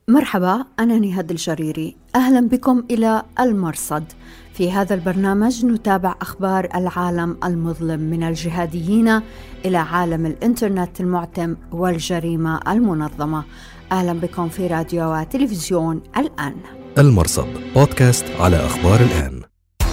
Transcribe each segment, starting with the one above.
مرحبا، أنا نهاد الجريري. أهلا بكم إلى المرصد. في هذا البرنامج نتابع أخبار العالم المظلم من الجهاديين إلى عالم الإنترنت المعتم والجريمة المنظمة. أهلا بكم في راديو وتلفزيون الآن. المرصد بودكاست على أخبار الآن.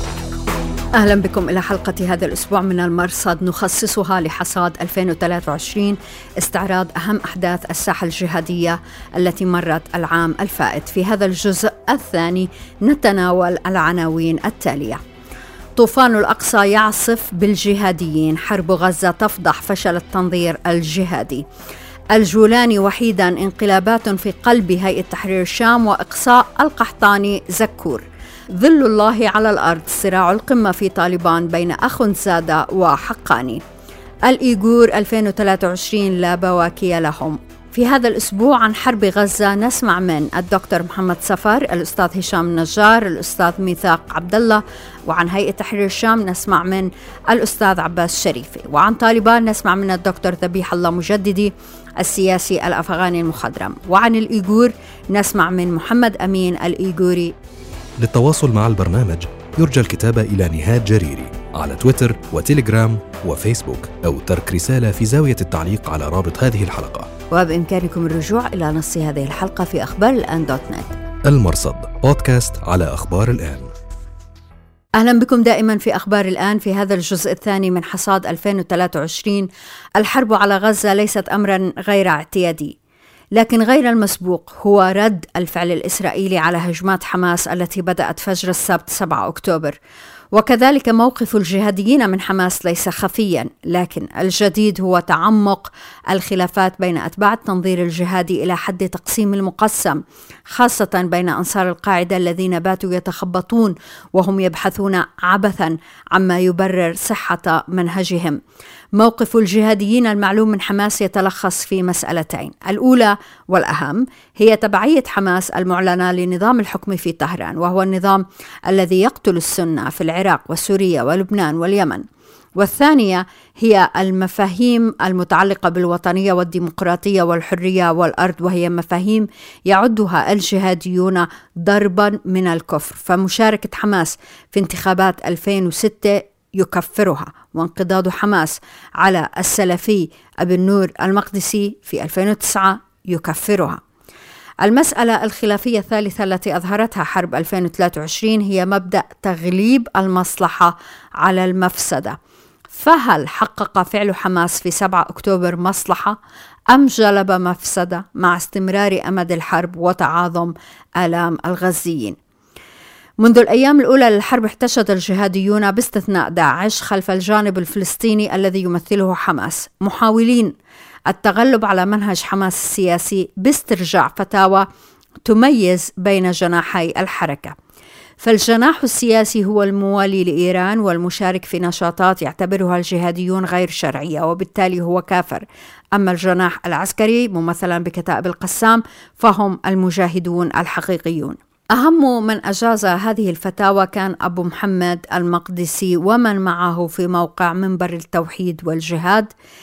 أهلا بكم إلى حلقة هذا الأسبوع من المرصد نخصصها لحصاد 2023، استعراض أهم أحداث الساحة الجهادية التي مرت العام الفائت. في هذا الجزء الثاني نتناول العناوين التالية: طوفان الأقصى يعصف بالجهاديين، حرب غزة تفضح فشل التنظير الجهادي، الجولاني وحيدا، انقلابات في قلب هيئة تحرير الشام وإقصاء القحطاني زكور، ظل الله على الأرض، صراع القمة في طالبان بين أخنزادة وحقاني، الإيغور 2023 لا بواكي لهم. في هذا الأسبوع عن حرب غزة نسمع من الدكتور محمد سفر، الأستاذ هشام نجار، الأستاذ ميثاق عبد الله، وعن هيئة تحرير الشام نسمع من الأستاذ عباس شريفي، وعن طالبان نسمع من الدكتور ذبيح الله مجددي السياسي الأفغاني المخضرم، وعن الإيغور نسمع من محمد أمين الإيغوري. للتواصل مع البرنامج يرجى الكتابة إلى نهاد جريري على تويتر وتيليجرام وفيسبوك، أو ترك رسالة في زاوية التعليق على رابط هذه الحلقة. وبإمكانكم الرجوع إلى نص هذه الحلقة في أخبار الآن .net. المرصد بودكاست على أخبار الآن. أهلا بكم دائما في أخبار الآن. في هذا الجزء الثاني من حصاد 2023، الحرب على غزة ليست أمرا غير اعتيادي، لكن غير المسبوق هو رد الفعل الإسرائيلي على هجمات حماس التي بدأت فجر السبت 7 أكتوبر. وكذلك موقف الجهاديين من حماس ليس خفيا، لكن الجديد هو تعمق الخلافات بين أتباع التنظير الجهادي إلى حد تقسيم المقسم، خاصة بين أنصار القاعدة الذين باتوا يتخبطون وهم يبحثون عبثا عما يبرر صحة منهجهم. موقف الجهاديين المعلوم من حماس يتلخص في مسألتين: الأولى والأهم هي تبعية حماس المعلنة لنظام الحكم في طهران، وهو النظام الذي يقتل السنة في العراق وسوريا ولبنان واليمن. والثانية هي المفاهيم المتعلقة بالوطنية والديمقراطية والحرية والأرض، وهي مفاهيم يعدها الجهاديون ضربا من الكفر. فمشاركة حماس في انتخابات 2006 يكفرها، وانقضاض حماس على السلفي أبي النور المقدسي في 2009 يكفرها. المسألة الخلافية الثالثة التي أظهرتها حرب 2023 هي مبدأ تغليب المصلحة على المفسدة. فهل حقق فعل حماس في 7 أكتوبر مصلحة أم جلب مفسدة مع استمرار أمد الحرب وتعاظم آلام الغزيين؟ منذ الأيام الأولى للحرب احتشد الجهاديون باستثناء داعش خلف الجانب الفلسطيني الذي يمثله حماس، محاولين التغلب على منهج حماس السياسي باسترجاع فتاوى تميز بين جناحي الحركة. فالجناح السياسي هو الموالي لإيران والمشارك في نشاطات يعتبرها الجهاديون غير شرعية، وبالتالي هو كافر. أما الجناح العسكري ممثلا بكتائب القسام فهم المجاهدون الحقيقيون. أهم من أجاز هذه الفتاوى كان أبو محمد المقدسي ومن معه في موقع منبر التوحيد والجهاد،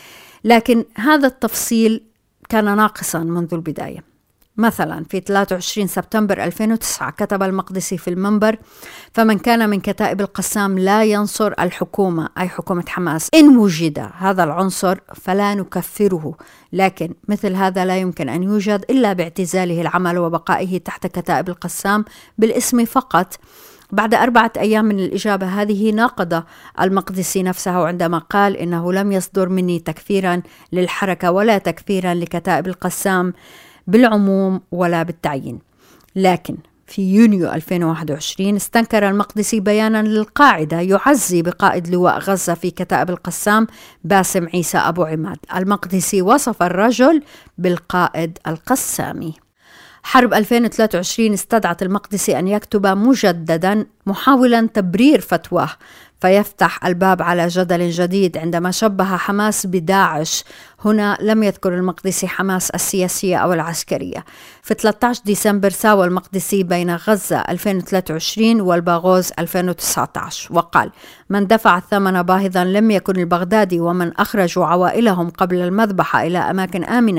لكن هذا التفصيل كان ناقصا منذ البداية. مثلا في 23 سبتمبر 2009 كتب المقدسي في المنبر: فمن كان من كتائب القسام لا ينصر الحكومة، أي حكومة حماس، إن وجد هذا العنصر فلا نكفره، لكن مثل هذا لا يمكن أن يوجد إلا باعتزاله العمل وبقائه تحت كتائب القسام بالاسم فقط. بعد 4 أيام من الإجابة هذه ناقض المقدسي نفسه عندما قال: إنه لم يصدر مني تكفيرا للحركة ولا تكفيرا لكتائب القسام بالعموم ولا بالتعيين. لكن في يونيو 2021 استنكر المقدسي بيانا للقاعدة يعزي بقائد لواء غزة في كتائب القسام باسم عيسى أبو عماد. المقدسي وصف الرجل بالقائد القسامي. حرب 2023 استدعت المقدسي أن يكتب مجددا محاولا تبرير فتواه، فيفتح الباب على جدل جديد عندما شبه حماس بداعش. هنا لم يذكر المقدسي حماس السياسية أو العسكرية. في 13 ديسمبر ساوى المقدسي بين غزة 2023 والباغوز 2019 وقال: من دفع الثمن باهظا لم يكن البغدادي ومن أخرجوا عوائلهم قبل المذبحة إلى أماكن آمنة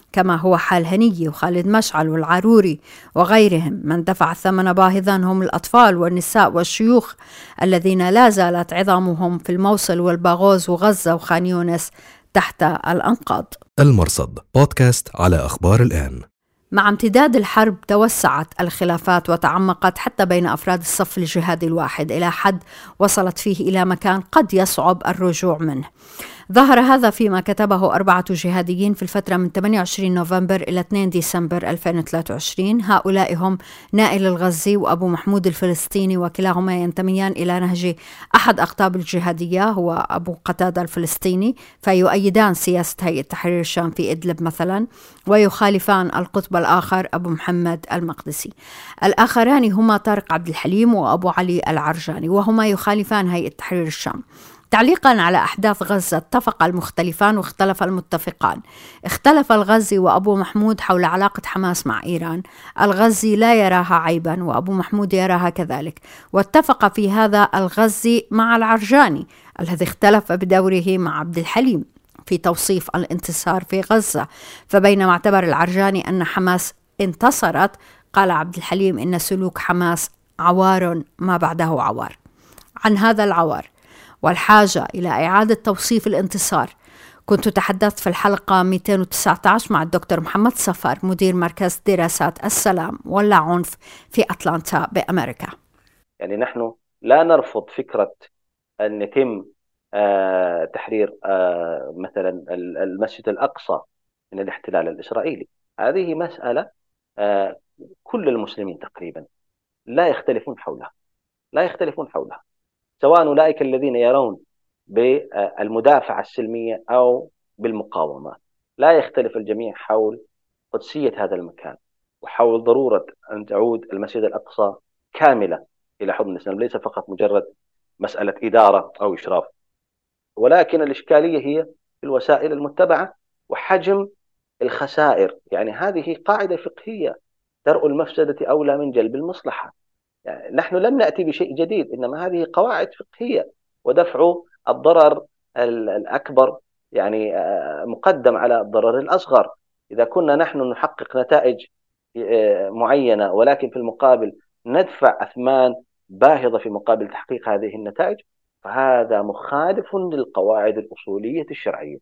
كما هو حال هنية وخالد مشعل والعروري وغيرهم. من دفع الثمن باهظا هم الأطفال والنساء والشيوخ الذين لا زالت عظامهم في الموصل والباغوز وغزة وخان يونس تحت الأنقاض. المرصد بودكاست على أخبار الآن. مع امتداد الحرب توسعت الخلافات وتعمقت حتى بين أفراد الصف الجهادي الواحد إلى حد وصلت فيه إلى مكان قد يصعب الرجوع منه. ظهر هذا فيما كتبه 4 جهاديين في الفترة من 28 نوفمبر إلى 2 ديسمبر 2023. هؤلاء هم نائل الغزي وأبو محمود الفلسطيني، وكلاهما ينتميان إلى نهج أحد أقطاب الجهادية هو أبو قتادة الفلسطيني، فيؤيدان سياسة هيئة تحرير الشام في إدلب مثلا، ويخالفان القطب الآخر أبو محمد المقدسي. الآخران هما طارق عبد الحليم وأبو علي العرجاني، وهما يخالفان هيئة تحرير الشام. تعليقا على أحداث غزة اتفق المختلفان واختلف المتفقان. اختلف الغزي وأبو محمود حول علاقة حماس مع إيران. الغزي لا يراها عيبا وأبو محمود يراها كذلك، واتفق في هذا الغزي مع العرجاني الذي اختلف بدوره مع عبد الحليم في توصيف الانتصار في غزة. فبينما اعتبر العرجاني أن حماس انتصرت، قال عبد الحليم إن سلوك حماس عوار ما بعده عوار. عن هذا العوار والحاجة إلى إعادة توصيف الانتصار كنت تحدثت في الحلقة 219 مع الدكتور محمد صفر، مدير مركز دراسات السلام واللاعنف في أتلانتا بأمريكا. يعني نحن لا نرفض فكرة أن يتم تحرير مثلا المسجد الأقصى من الاحتلال الإسرائيلي. هذه مسألة كل المسلمين تقريبا لا يختلفون حولها، سواء أولئك الذين يرون بالمدافعة السلمية أو بالمقاومة. لا يختلف الجميع حول قدسية هذا المكان وحول ضرورة أن تعود المسجد الأقصى كاملة إلى حضن الإسلام، ليس فقط مجرد مسألة إدارة أو إشراف. ولكن الإشكالية هي في الوسائل المتبعة وحجم الخسائر. يعني هذه قاعدة فقهية، درء المفسدة أولى من جلب المصلحة. يعني نحن لم نأتي بشيء جديد، إنما هذه قواعد فقهية، ودفع الضرر الأكبر يعني مقدم على الضرر الأصغر. إذا كنا نحن نحقق نتائج معينة ولكن في المقابل ندفع أثمان باهظة في مقابل تحقيق هذه النتائج، فهذا مخالف للقواعد الأصولية الشرعية.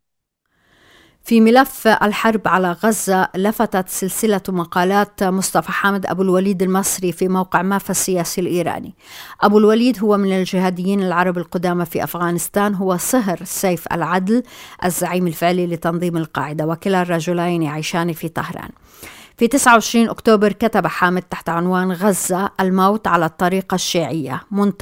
في ملف الحرب على غزة لفتت سلسلة مقالات مصطفى حامد أبو الوليد المصري في موقع مافا السياسي الإيراني. أبو الوليد هو من الجهاديين العرب القدامى في أفغانستان، هو صهر سيف العدل الزعيم الفعلي لتنظيم القاعدة، وكلا الرجلين يعيشان في طهران. في 29 أكتوبر كتب حامد تحت عنوان غزة الموت على الطريقة الشيعية،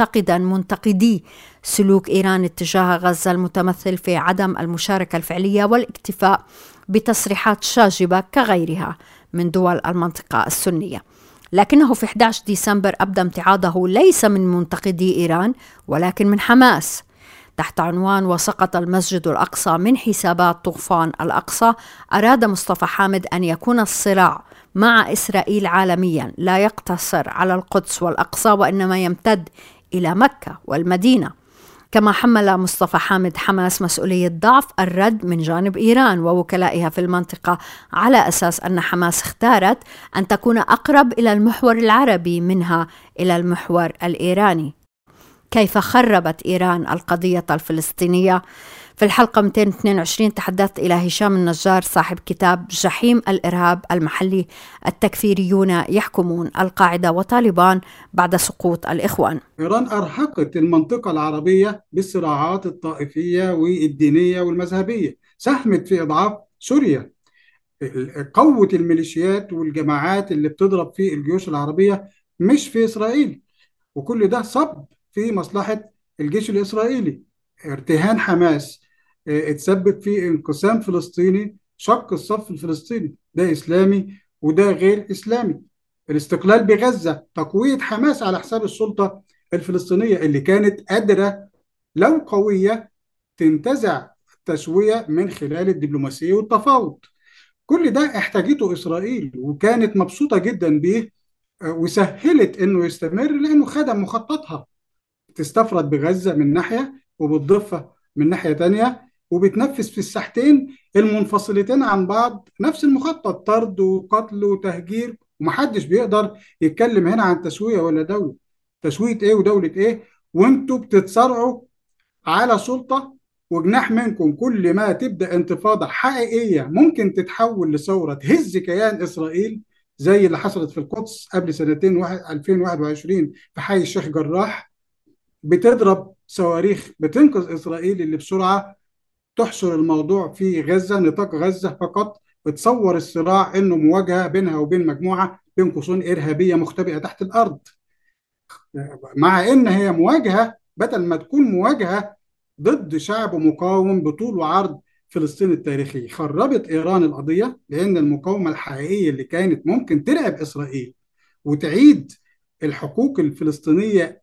منتقدي سلوك إيران اتجاه غزة المتمثل في عدم المشاركة الفعلية والاكتفاء بتصريحات شاجبة كغيرها من دول المنطقة السنية. لكنه في 11 ديسمبر أبدى امتعاضه ليس من منتقدي إيران ولكن من حماس تحت عنوان وسقط المسجد الأقصى من حسابات طوفان الأقصى. أراد مصطفى حامد أن يكون الصراع مع إسرائيل عالميا لا يقتصر على القدس والأقصى وإنما يمتد إلى مكة والمدينة. كما حمل مصطفى حامد حماس مسؤولية ضعف الرد من جانب إيران ووكلائها في المنطقة، على أساس أن حماس اختارت أن تكون أقرب إلى المحور العربي منها إلى المحور الإيراني. كيف خربت إيران القضية الفلسطينية؟ في الحلقة 222 تحدثت إلى هشام النجار صاحب كتاب جحيم الإرهاب المحلي، التكفيريون يحكمون القاعدة وطالبان بعد سقوط الإخوان. إيران أرهقت المنطقة العربية بالصراعات الطائفية والدينية والمذهبية، ساهمت في إضعاف سوريا، قوة الميليشيات والجماعات اللي بتضرب في الجيوش العربية مش في إسرائيل، وكل ده صب في مصلحة الجيش الإسرائيلي. ارتهان حماس اتسبب في انقسام فلسطيني، شق الصف الفلسطيني، ده إسلامي وده غير إسلامي. الاستقلال بغزة، تقوية حماس على حساب السلطة الفلسطينية اللي كانت قادرة لو قوية تنتزع التسوية من خلال الدبلوماسية والتفاوض. كل ده احتاجته إسرائيل وكانت مبسوطة جدا به، وسهلت انه يستمر لانه خدم مخططها، تستفرد بغزة من ناحية وبالضفة من ناحية تانية، وبتنفذ في الساحتين المنفصلتين عن بعض نفس المخطط، طرد وقتل وتهجير، ومحدش بيقدر يتكلم هنا عن تسوية ولا دولة. تسوية ايه ودولة ايه؟ وانتوا بتتصارعوا على سلطة، وجناح منكم كل ما تبدأ انتفاضة حقيقية ممكن تتحول لثورة تهز كيان إسرائيل، زي اللي حصلت في القدس قبل سنتين 2021 في حي الشيخ جراح، بتضرب صواريخ بتنقذ إسرائيل اللي بسرعة تحصر الموضوع في غزة، نطاق غزة فقط، بتصور الصراع إنه مواجهة بينها وبين مجموعة بين قوسين إرهابية مختبئة تحت الأرض، مع إن هي مواجهة بدل ما تكون مواجهة ضد شعب مقاوم بطول وعرض فلسطين التاريخي. خربت إيران القضية، لأن المقاومة الحقيقية اللي كانت ممكن ترعب إسرائيل وتعيد الحقوق الفلسطينية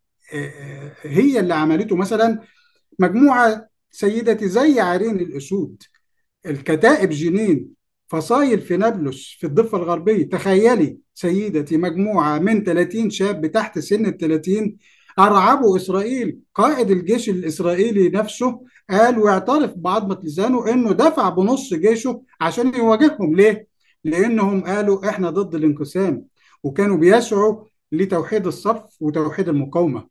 هي اللي عملته. مثلا مجموعة سيدتي زي عرين الأسود، الكتائب جنين، فصايل في نابلس في الضفة الغربية. تخيلي سيدتي مجموعة من 30 شاب تحت سن ال30 أرعبوا إسرائيل. قائد الجيش الإسرائيلي نفسه قال واعترف بعضمة لسانه إنه دفع بنص جيشه عشان يواجههم. ليه؟ لأنهم قالوا إحنا ضد الانقسام، وكانوا بيسعوا لتوحيد الصف وتوحيد المقاومة.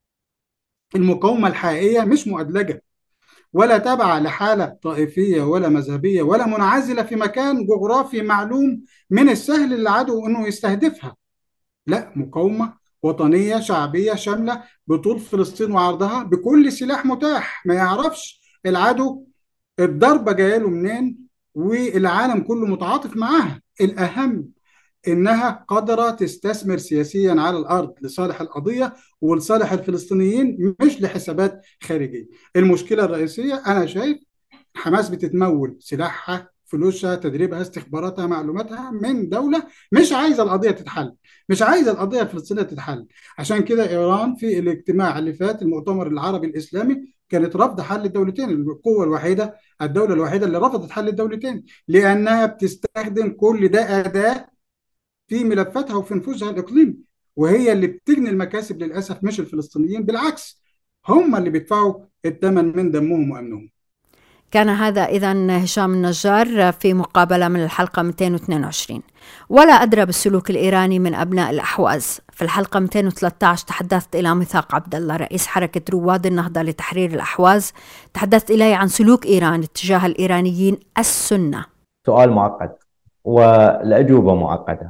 المقاومة الحقيقية مش مؤدلجة ولا تابعة لحالة طائفية ولا مذهبية ولا منعزلة في مكان جغرافي معلوم من السهل للعدو أنه يستهدفها. لا، مقاومة وطنية شعبية شاملة بطول فلسطين وعرضها بكل سلاح متاح، ما يعرفش العدو الضربة جاية له منين، والعالم كله متعاطف معاها. الأهم إنها قادرة تستثمر سياسيا على الأرض لصالح القضية ولصالح الفلسطينيين، مش لحسابات خارجية. المشكلة الرئيسية أنا شايف حماس بتتمول سلاحها، فلوسها، تدريبها، استخباراتها، معلوماتها من دولة مش عايزة القضية تتحل، مش عايزة القضية الفلسطينية تتحل. عشان كده إيران في الاجتماع اللي فات المؤتمر العربي الإسلامي كانت رافضة حل الدولتين. القوة الوحيدة، الدولة الوحيدة اللي رفضت حل الدولتين، لأنها بتستخدم كل ده أداة في ملفاتها وفي نفوذها الإقليمي، وهي اللي بتجني المكاسب للأسف، مش الفلسطينيين، بالعكس هم اللي بيدفعوا الثمن من دمهم وأمنهم. كان هذا إذن هشام النجار في مقابلة من الحلقة 222. ولا أدرى بالسلوك الإيراني من أبناء الأحواز. في الحلقة 213 تحدثت إلى ميثاق عبد الله رئيس حركة رواد النهضة لتحرير الأحواز، تحدثت إلي عن سلوك إيران اتجاه الإيرانيين السنة. سؤال معقد والأجوبة معقدة،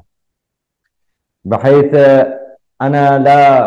بحيث أنا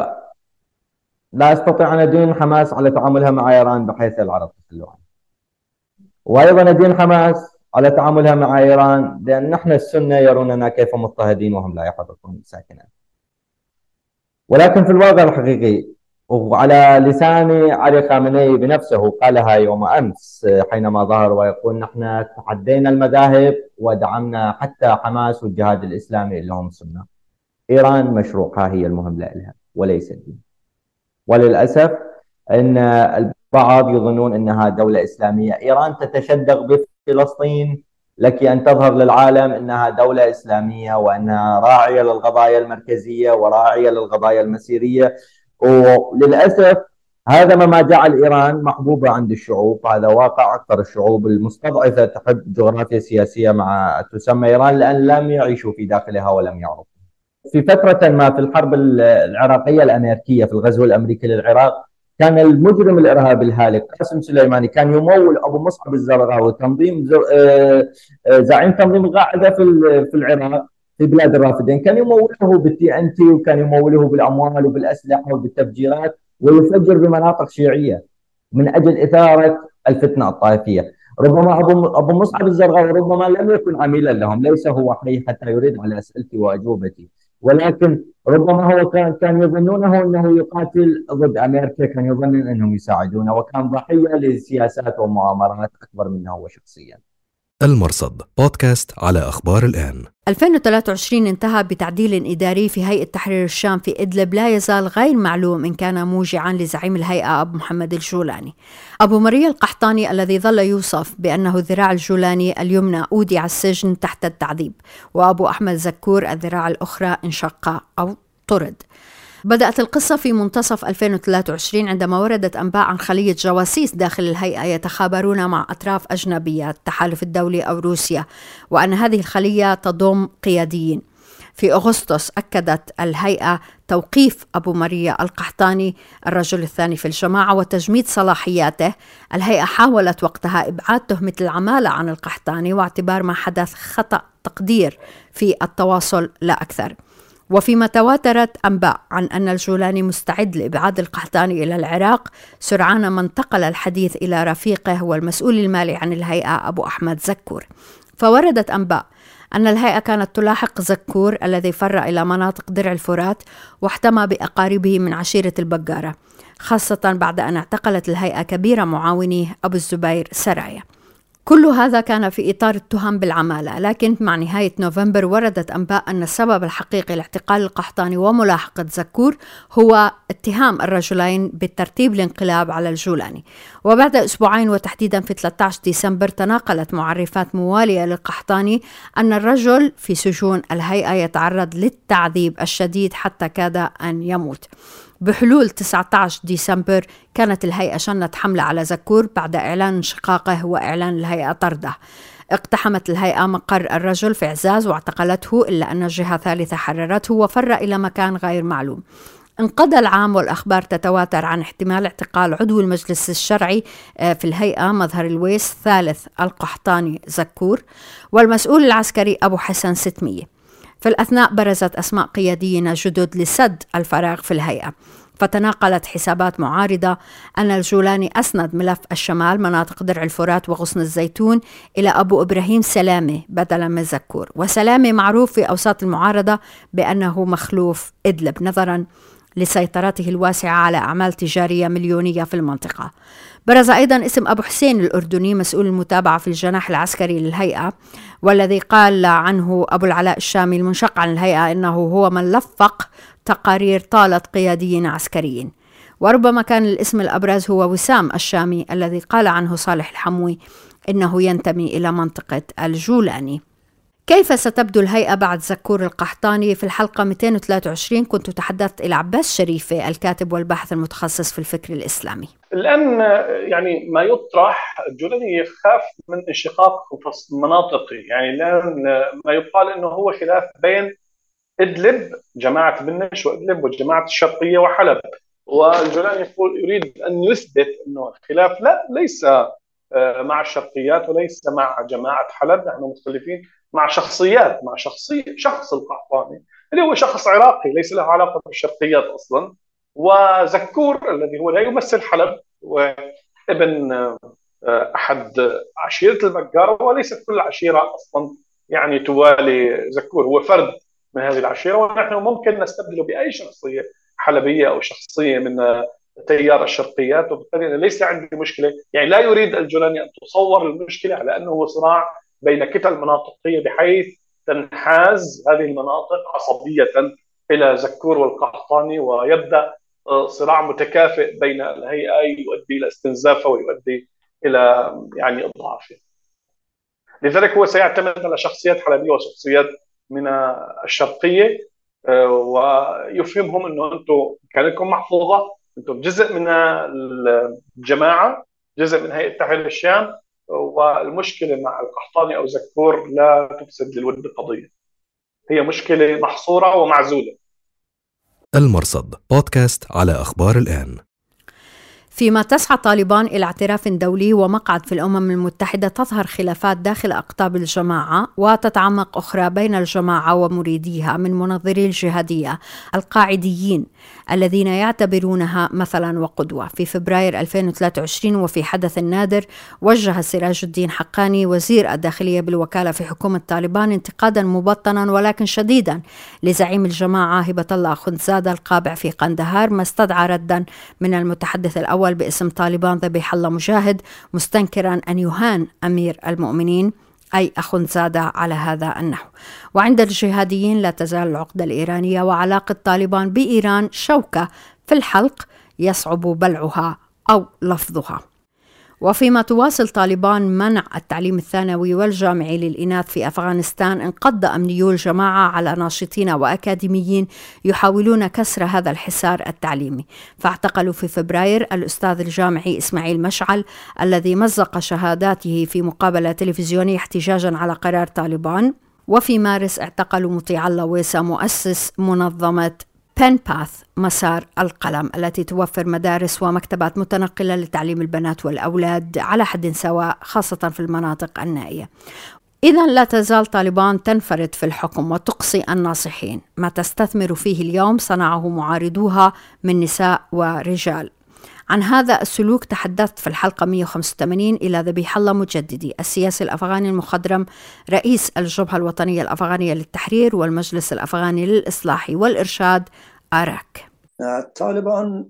لا أستطيع أن أدين حماس على تعاملها مع إيران بحيث العرب تخلوها، وأيضا أدين حماس على تعاملها مع إيران لأن نحن السنة يروننا كيف مضطهدين وهم لا يحركون ساكنا. ولكن في الواقع الحقيقي، وعلى لسان علي خامنئي بنفسه قالها يوم أمس حينما ظهر ويقول نحن تحدينا المذاهب ودعمنا حتى حماس والجهاد الإسلامي اللي هم سنة. إيران مشروعها هي المهم لها وليس الدين. وللأسف أن البعض يظنون أنها دولة إسلامية. إيران تتشدق بفلسطين لك أن تظهر للعالم أنها دولة إسلامية وأنها راعية للقضايا المركزية وراعية للقضايا المسيرية، وللأسف هذا ما جعل إيران محبوبة عند الشعوب. هذا واقع. أكثر الشعوب المستضعفة تحب جغرافيا سياسية مع تسمى إيران لأن لم يعيشوا في داخلها ولم يعرفوا. في فترة ما في الحرب العراقية الأمريكية في الغزو الأمريكي للعراق كان المجرم الإرهابي الهالك قاسم سليماني كان يمول أبو مصعب الزرقاوي زعيم تنظيم القاعدة في العراق في بلاد الرافدين، كان يموله بالTNT وكان يموله بالأموال وبالأسلحة وبالتفجيرات ويفجر بمناطق شيعية من أجل إثارة الفتنة الطائفية. ربما أبو مصعب الزرقاوي ربما لم يكن عميلا لهم، ليس هو حي حتى يرد على أسئلتي وأجوبتي، ولكن ربما هو كان يظنونه أنه يقاتل ضد أمريكا، كان يظن أنهم يساعدونه وكان ضحية لسياسات ومؤامرات أكبر منه هو شخصيا. المرصد بودكاست على أخبار الآن. 2023 انتهى بتعديل إداري في هيئة تحرير الشام في إدلب لا يزال غير معلوم إن كان موجعا لزعيم الهيئة أبو محمد الجولاني. أبو مريا القحطاني الذي ظل يوصف بأنه ذراع الجولاني اليمنى أودع السجن تحت التعذيب، وأبو أحمد زكور الذراع الأخرى انشق أو طرد. بدأت القصة في منتصف 2023 عندما وردت أنباء عن خلية جواسيس داخل الهيئة يتخابرون مع أطراف أجنبية، التحالف الدولي أو روسيا، وأن هذه الخلية تضم قياديين. في أغسطس أكدت الهيئة توقيف أبو ماريا القحطاني الرجل الثاني في الجماعة وتجميد صلاحياته. الهيئة حاولت وقتها إبعاد تهمة العمالة عن القحطاني واعتبار ما حدث خطأ تقدير في التواصل لا أكثر. وفيما تواترت أنباء عن أن الجولاني مستعد لإبعاد القحطاني إلى العراق، سرعان ما انتقل الحديث إلى رفيقه والمسؤول المالي عن الهيئة أبو أحمد زكور. فوردت أنباء أن الهيئة كانت تلاحق زكور الذي فر إلى مناطق درع الفرات واحتمى بأقاربه من عشيرة البقارة، خاصة بعد أن اعتقلت الهيئة كبير معاونيه أبو الزبير سرايا. كل هذا كان في إطار التهم بالعمالة، لكن مع نهاية نوفمبر وردت أنباء أن السبب الحقيقي لاعتقال القحطاني وملاحقة زكور هو اتهام الرجلين بالترتيب الانقلاب على الجولاني. وبعد أسبوعين وتحديدا في 13 ديسمبر تناقلت معرفات موالية للقحطاني أن الرجل في سجون الهيئة يتعرض للتعذيب الشديد حتى كاد أن يموت. بحلول 19 ديسمبر كانت الهيئة شنت حملة على زكور بعد إعلان انشقاقه وإعلان الهيئة طرده. اقتحمت الهيئة مقر الرجل في عزاز واعتقلته، إلا أن جهة ثالثة حررته وفر إلى مكان غير معلوم. انقضى العام والأخبار تتواتر عن احتمال اعتقال عضو المجلس الشرعي في الهيئة مظهر الويس ثالث القحطاني زكور والمسؤول العسكري أبو حسن 600. في الأثناء برزت أسماء قياديين جدد لسد الفراغ في الهيئة، فتناقلت حسابات معارضة أن الجولاني أسند ملف الشمال مناطق درع الفرات وغصن الزيتون إلى أبو إبراهيم سلامة بدلا من زكور، وسلامة معروف في أوساط المعارضة بأنه مخلوف إدلب نظرا لسيطرته الواسعة على أعمال تجارية مليونية في المنطقة. برز أيضا اسم أبو حسين الأردني مسؤول المتابعة في الجناح العسكري للهيئة، والذي قال عنه أبو العلاء الشامي المنشق عن الهيئة إنه هو من لفق تقارير طالت قياديين عسكريين. وربما كان الاسم الأبرز هو وسام الشامي الذي قال عنه صالح الحموي إنه ينتمي إلى منطقة الجولاني. كيف ستبدو الهيئة بعد زكور القحطاني؟ في الحلقة 223 كنت تحدثت إلى عباس شريفة الكاتب والباحث المتخصص في الفكر الإسلامي. الآن يعني ما يطرح الجولاني يخاف من انشقاق مناطقي، يعني الآن ما يقال أنه هو خلاف بين إدلب جماعة بنش وإدلب والجماعة الشرقية وحلب، والجولاني يقول يريد أن يثبت أنه الخلاف ليس مع الشرقيات وليس مع جماعة حلب، نحن مختلفين مع شخصيات، مع شخص القحطاني اللي هو شخص عراقي ليس له علاقة بالشرقيات أصلا، وزكور الذي هو لا يمثل حلب وابن أحد عشيرة البقارة، وليست كل عشيرة أصلا يعني توالي زكور، هو فرد من هذه العشيرة، ونحن ممكن نستبدله بأي شخصية حلبية أو شخصية من تيار الشرقيات، وبالتالي ليس عندي مشكلة. يعني لا يريد الجولاني أن تصور المشكلة على أنه هو صراع بين كتل مناطقية بحيث تنحاز هذه المناطق عصبية إلى زكور والقحطاني ويبدأ صراع متكافئ بين الهيئة يؤدي إلى استنزافه ويؤدي إلى يعني إضعافه. لذلك هو سيعتمد على شخصيات حلبية وشخصيات من الشرقية ويفهمهم أنه أنتم كانتكم محفوظة، أنتم جزء من الجماعة، جزء من هيئة تحرير الشام، والمشكلة مع القحطاني أو زكور لا تفسد للود قضية، هي مشكلة محصورة ومعزولة. المرصد بودكاست على أخبار الآن. فيما تسعى طالبان إلى اعتراف دولي ومقعد في الأمم المتحدة، تظهر خلافات داخل أقطاب الجماعة وتتعمق أخرى بين الجماعة ومريديها من منظري الجهادية القاعديين الذين يعتبرونها مثلا وقدوة. في فبراير 2023 وفي حدث نادر وجه سراج الدين حقاني وزير الداخلية بالوكالة في حكومة طالبان انتقادا مبطنا ولكن شديدا لزعيم الجماعة هبة الله أخندزادة القابع في قندهار، ما استدعى ردا من المتحدث الأول باسم طالبان ذبيح الله مجاهد، مستنكرا أن يهان أمير المؤمنين أي أخندزادة على هذا النحو. وعند الجهاديين لا تزال العقدة الإيرانية وعلاقة طالبان بإيران شوكة في الحلق يصعب بلعها أو لفظها. وفيما تواصل طالبان منع التعليم الثانوي والجامعي للإناث في أفغانستان، انقض أمنيو الجماعة على ناشطين وأكاديميين يحاولون كسر هذا الحصار التعليمي، فاعتقلوا في فبراير الأستاذ الجامعي إسماعيل مشعل الذي مزق شهاداته في مقابلة تلفزيونية احتجاجا على قرار طالبان. وفي مارس اعتقلوا مطيع الله ويسا مؤسس منظمة بين باث مسار القلم التي توفر مدارس ومكتبات متنقلة لتعليم البنات والأولاد على حد سواء، خاصة في المناطق النائية. إذن لا تزال طالبان تنفرد في الحكم وتقصي الناصحين، ما تستثمر فيه اليوم صنعه معارضوها من نساء ورجال. عن هذا السلوك تحدثت في الحلقة 185 إلى ذبيح الله مجددي، السياسي الأفغاني المخضرم، رئيس الجبهة الوطنية الأفغانية للتحرير والمجلس الأفغاني للإصلاح والإرشاد آراك. طالبان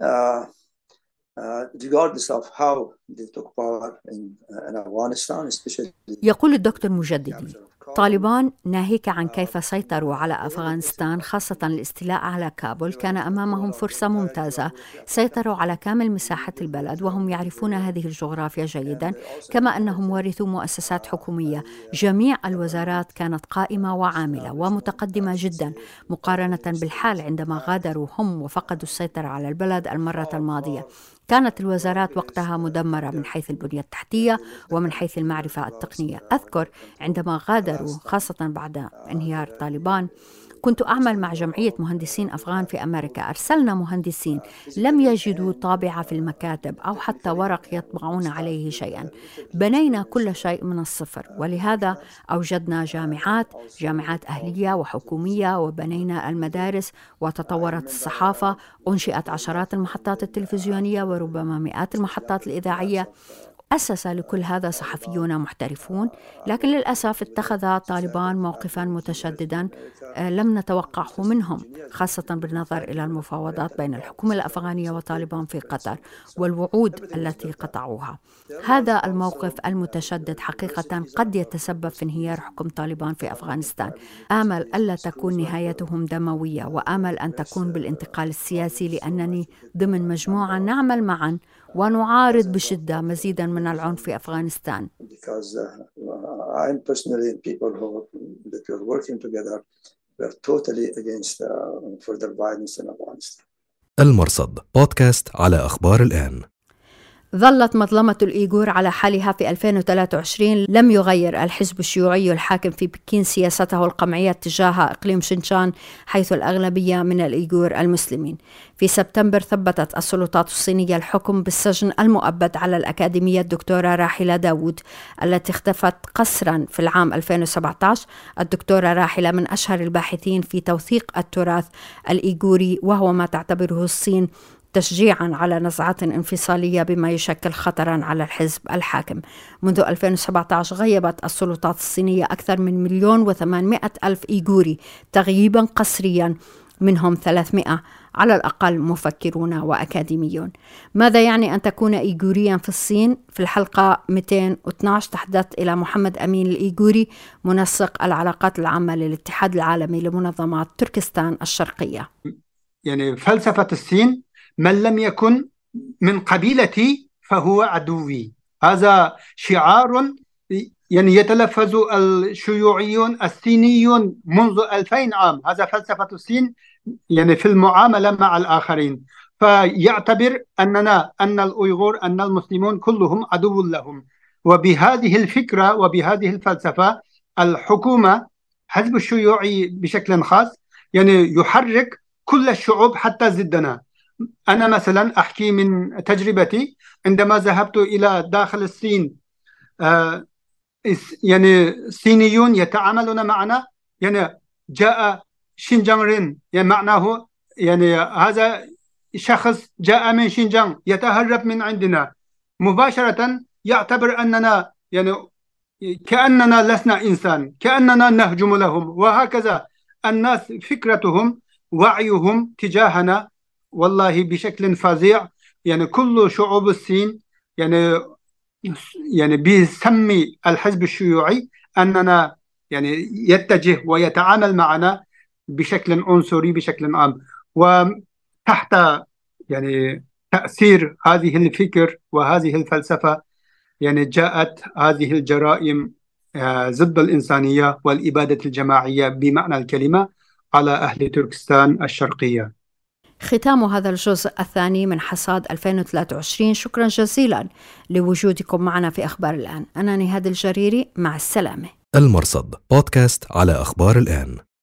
regardless of how they took power in Afghanistan, especially. يقول الدكتور مجددي: طالبان ناهيك عن كيف سيطروا على أفغانستان خاصة الاستيلاء على كابول، كان أمامهم فرصة ممتازة، سيطروا على كامل مساحة البلد وهم يعرفون هذه الجغرافيا جيدا، كما أنهم ورثوا مؤسسات حكومية، جميع الوزارات كانت قائمة وعاملة ومتقدمة جدا مقارنة بالحال عندما غادروا هم وفقدوا السيطرة على البلد المرة الماضية. كانت الوزارات وقتها مدمرة من حيث البنية التحتية ومن حيث المعرفة التقنية. أذكر عندما غادروا خاصة بعد انهيار طالبان كنت أعمل مع جمعية مهندسين أفغان في أمريكا، أرسلنا مهندسين لم يجدوا طابعة في المكاتب أو حتى ورق يطبعون عليه شيئا، بنينا كل شيء من الصفر، ولهذا أوجدنا جامعات أهلية وحكومية، وبنينا المدارس وتطورت الصحافة، أنشئت عشرات المحطات التلفزيونية وربما مئات المحطات الإذاعية، أسس لكل هذا صحفيون محترفون، لكن للأسف اتخذ طالبان موقفا متشددا لم نتوقعه منهم، خاصة بالنظر إلى المفاوضات بين الحكومة الأفغانية وطالبان في قطر والوعود التي قطعوها. هذا الموقف المتشدد حقيقة قد يتسبب في انهيار حكم طالبان في أفغانستان. آمل ألا تكون نهايتهم دموية، وآمل أن تكون بالانتقال السياسي، لأنني ضمن مجموعة نعمل معا ونعارض بشدة مزيدا من العنف في أفغانستان. المرصد بودكاست على أخبار الآن. ظلت مظلمة الإيغور على حالها في 2023. لم يغير الحزب الشيوعي الحاكم في بكين سياسته القمعية تجاه إقليم شينجان، حيث الأغلبية من الإيغور المسلمين. في سبتمبر ثبتت السلطات الصينية الحكم بالسجن المؤبد على الأكاديمية الدكتورة راحلة داوود التي اختفت قسرا في العام 2017. الدكتورة راحلة من أشهر الباحثين في توثيق التراث الإيغوري، وهو ما تعتبره الصين تشجيعا على نزعات انفصالية بما يشكل خطرا على الحزب الحاكم. منذ 2017 غيبت السلطات الصينية أكثر من 1,800,000 إيغوري تغييبا قسريا، منهم 300 على الأقل مفكرون وأكاديميون. ماذا يعني أن تكون إيغوريا في الصين؟ في الحلقة 212 تحدثت إلى محمد أمين الإيغوري، منسق العلاقات العامة للاتحاد العالمي لمنظمات تركستان الشرقية. يعني فلسفة الصين: من لم يكن من قبيلتي فهو عدوي. هذا شعار يعني يتلفظ الشيوعيون الصينيون منذ 2000 عام. هذا فلسفة الصين يعني في المعاملة مع الآخرين، فيعتبر أن الأويغور، أن المسلمون كلهم عدو لهم. وبهذه الفكرة وبهذه الفلسفة الحكومة، حزب الشيوعي بشكل خاص، يعني يحرك كل الشعوب حتى ضدنا. أنا مثلا أحكي من تجربتي عندما ذهبت إلى داخل الصين، يعني الصينيون يتعاملون معنا، يعني جاء شينجانغرين، يعني معناه يعني هذا شخص جاء من شينجان يتهرب من عندنا، مباشرة يعتبر أننا يعني كأننا لسنا إنسان، كأننا نهجم لهم. وهكذا الناس فكرتهم وعيهم تجاهنا والله بشكل فظيع. يعني كل شعوب الصين يعني بيسمي الحزب الشيوعي أننا يعني يتجه ويتعامل معنا بشكل عنصري بشكل عام. وتحت يعني تأثير هذه الفكر وهذه الفلسفة يعني جاءت هذه الجرائم ضد الإنسانية والإبادة الجماعية بمعنى الكلمة على أهل تركستان الشرقية. ختام هذا الجزء الثاني من حصاد 2023. شكرا جزيلا لوجودكم معنا في أخبار الآن. أنا نهاد الجريري، مع السلامة. المرصد بودكاست على أخبار الآن.